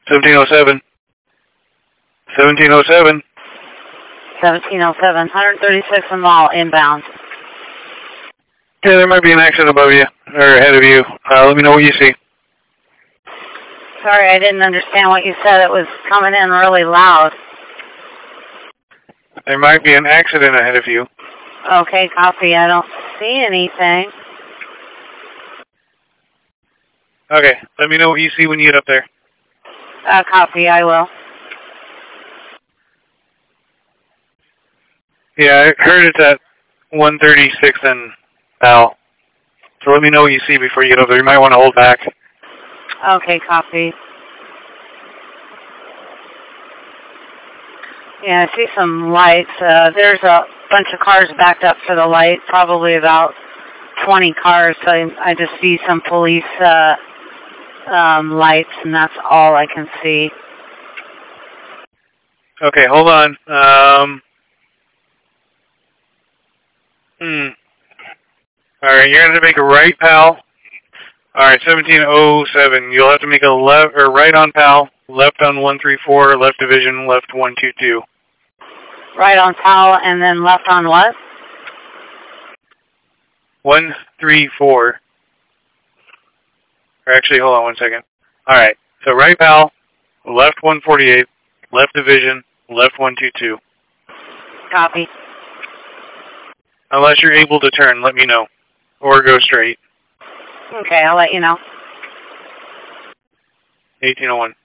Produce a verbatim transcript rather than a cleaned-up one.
seventeen oh seven. seventeen oh seven. seventeen oh seven, one thirty-six and Mall, inbound. Yeah, there might be an accident above you, or ahead of you. Uh, let me know what you see. Sorry, I didn't understand what you said. It was coming in really loud. There might be an accident ahead of you. Okay, copy. I don't see anything. Okay, let me know what you see when you get up there. Uh, copy, I will. Yeah, I heard it's at one thirty-six and Al. So let me know what you see before you get over there. You might want to hold back. Okay, copy. Yeah, I see some lights. Uh, there's a bunch of cars backed up to the light, probably about twenty cars. So I, I just see some police uh, um, lights, and that's all I can see. Okay, hold on. Um, hmm. All right, you're going to have to make a right, pal. All right, seventeen oh seven. You'll have to make a left or right on pal, left on one three four, left division, left one two two. Right on pal, and then left on what? one three four. Or actually, hold on one second. All right, so right pal, left one forty-eight, left division, left one two two. Copy. Unless you're able to turn, let me know. Or go straight. Okay, I'll let you know. eighteen oh one.